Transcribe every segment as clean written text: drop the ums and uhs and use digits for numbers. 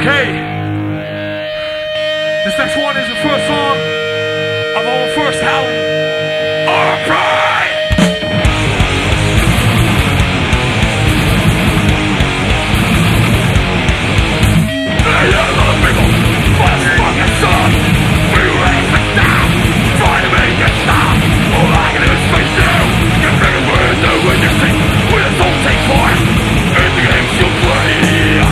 Okay. This next one is the first song of our first album, Our Pride. Hey, little people, what a fucking song. We raise the stop, try to make it stop. All I can do is face you. Get bigger with the way you think. With a soul take part in the games you play.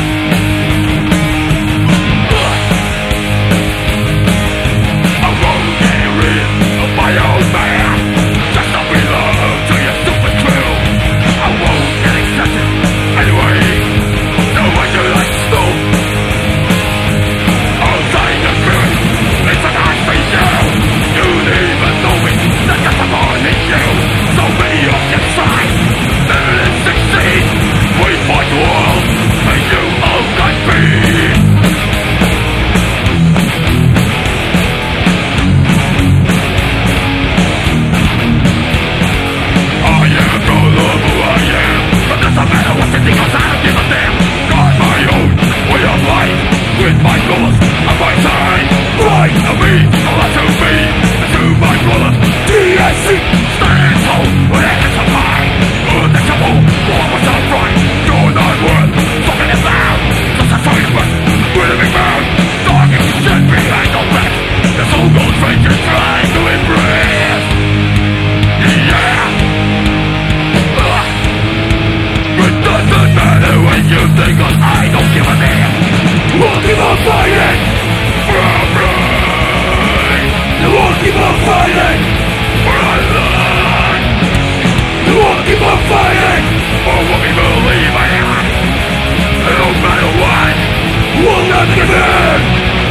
My old man, just to belong to your stupid crew. I won't get accepted anyway. No way you like snoop. I'll say the truth, it's a nice for you. You don't even know me, that's just upon you. So many of your side, never did succeed. We fought the world, and you all got beat. Doesn't matter what you think, 'cause I don't give a damn. Got my own way of life, with my goals on my side. Right of me, all that's to me, and to my brother DSC. Stand home with a hands up high. Untouchable, war was not right. You're not worth talking about. Just a fighting with a big mouth. Talking shit behind the back. The so-called strangers trying to impress. Yeah. Doesn't matter what you think, 'cause I don't give a damn. We'll keep on fighting for our pride. We'll keep on fighting for our life. We'll keep on fighting for what we believe in. No matter what, we'll never give in.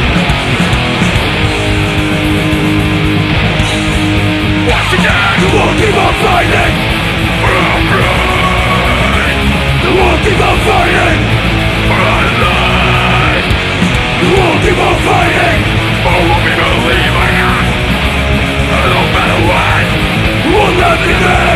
Once again, we'll keep on fighting for our pride. We'll keep on fighting for our lives. We'll keep on fighting for what we believe in. No matter what, we'll never give in.